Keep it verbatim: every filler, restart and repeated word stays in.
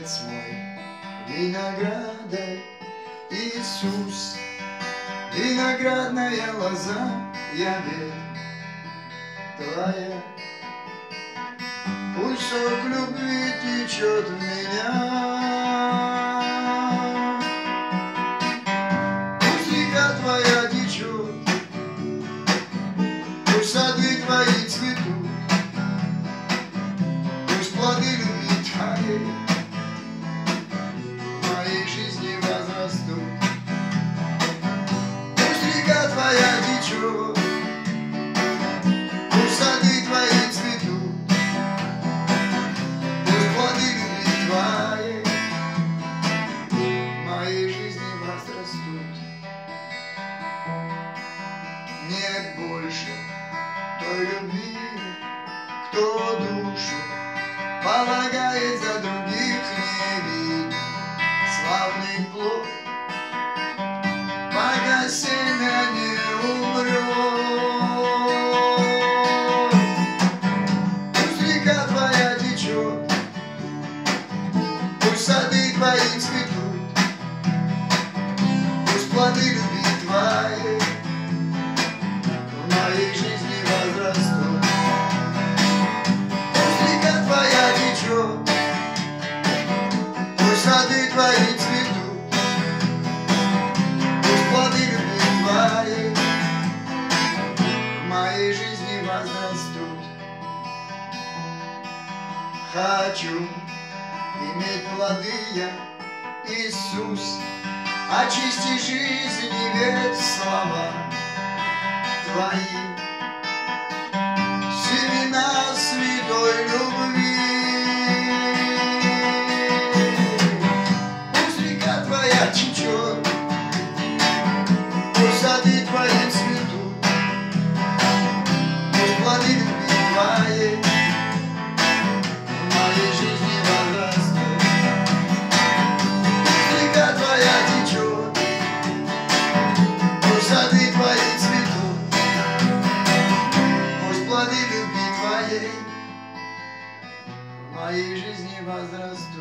Отец мой, виноградарь, Иисус, виноградная лоза, я ветвь твоя. Пусть сок любви течет в меня, пусть река твоя течет, пусть сады твои цветут, пусть плоды любви твоей в моей жизни возрастут. Пусть река твоя течет, пусть сады твои цветут, пусть плоды любви твоей в моей жизни возрастут. Нет больше той любви, кто душу полагает за других, невидный славный плод, пока семя не умрет. Пусть река твоя течет, пусть сады твои цветут, пусть плоды любви твоей в моей жизни возрастут. Пусть река твоя течет, пусть сады твои цветут, пусть плоды любви твоей в моей жизни возрастут. Хочу иметь плоды я, Иисус, очисти жизни ведь слова твои, семена святой любви. Пусть река твоя течет, пусть сады твои цветут, пусть плоды любви твоей в моей жизни возрастут. Пусть река твоя течет, пусть сады твои цветут, пусть плоды любви твоей в моей жизни возрастут.